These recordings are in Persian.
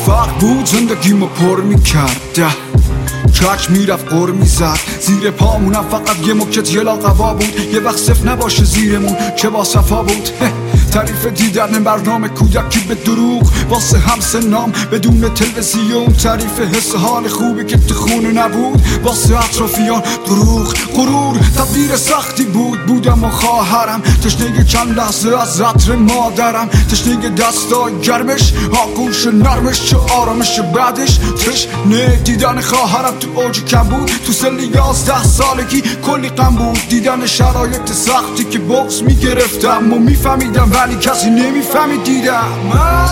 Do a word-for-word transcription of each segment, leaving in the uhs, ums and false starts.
فرق بود زندگیمو پر میکرد، کج میرفت قر میزد زیر پامونم، فقط یه مکت یه لاقوا بود، یه وقت صف نباشه زیرمون که با صفا بود. تعریف دیدن برنامه کودکی به دروغ واسه همسنام بدون تلویزیون، تعریف حس حال خوبی که تو خونه نبود واسه اطرافیان دروغ. غرور تبدیل سختی بود، بودم و خواهرم تشنه چند لحظه از عطر مادرم، تشنه دستای گرمش، آغوش نرمش، چه آرامش بعدش، تشنه دیدن خواهرم تو اوج کم بود. تو سن یازده سالگی کلی غم بود، دیدن شرایط سختی که بغض میگرفتم و میفهمیدم ولی کسی نمیفهمید. دیدم من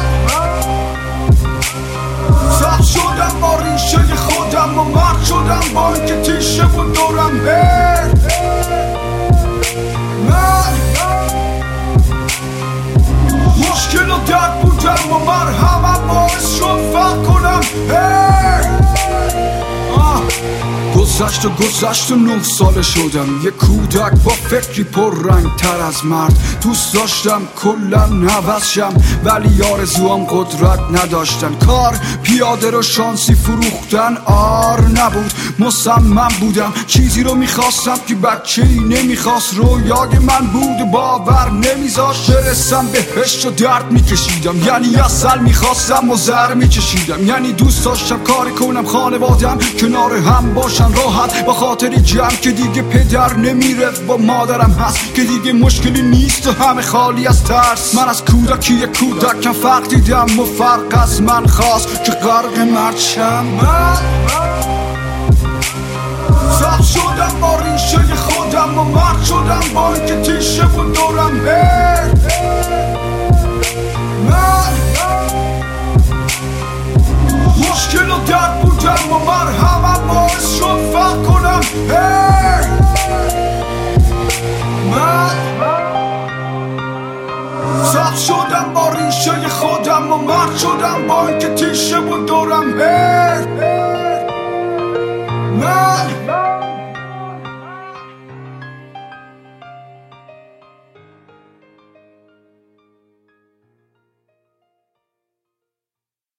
سخت شدم با ریشه خودم و مرد شدم با اینکه تیشه بود دورم هر من مشکل و درد بودم و مرهمم باعث شد فهم کنم هر گذشت و گذشت و نه ساله شدم، یه کودک با فکری پر رنگ تر از مرد. دوست داشتم کلن عوضشم ولی آرزوام قدرت نداشتن، کار پیاده رو شانسی فروختن آر نبود. مصمم بودم چیزی رو میخواستم که بچه ای نمیخواست، رویای من بود و باور نمیذاشت برسم بهش و درد میکشیدم، یعنی اصل میخواستم و زر میکشیدم، یعنی دوست داشتم کاری کنم خانوادم کنار هم باشن راحت، با خاطری جمع که دیگه پدر نمیره و مادرم هست که دیگه مشکلی نیست و همه خالی از ترس. من از کودکی یک کودکم فرق دیدم و فرق از من خواست که غرق مرد شم. من سخت شدم با ریشه خودم و مرد شدم با اینکه تیشه بود دورم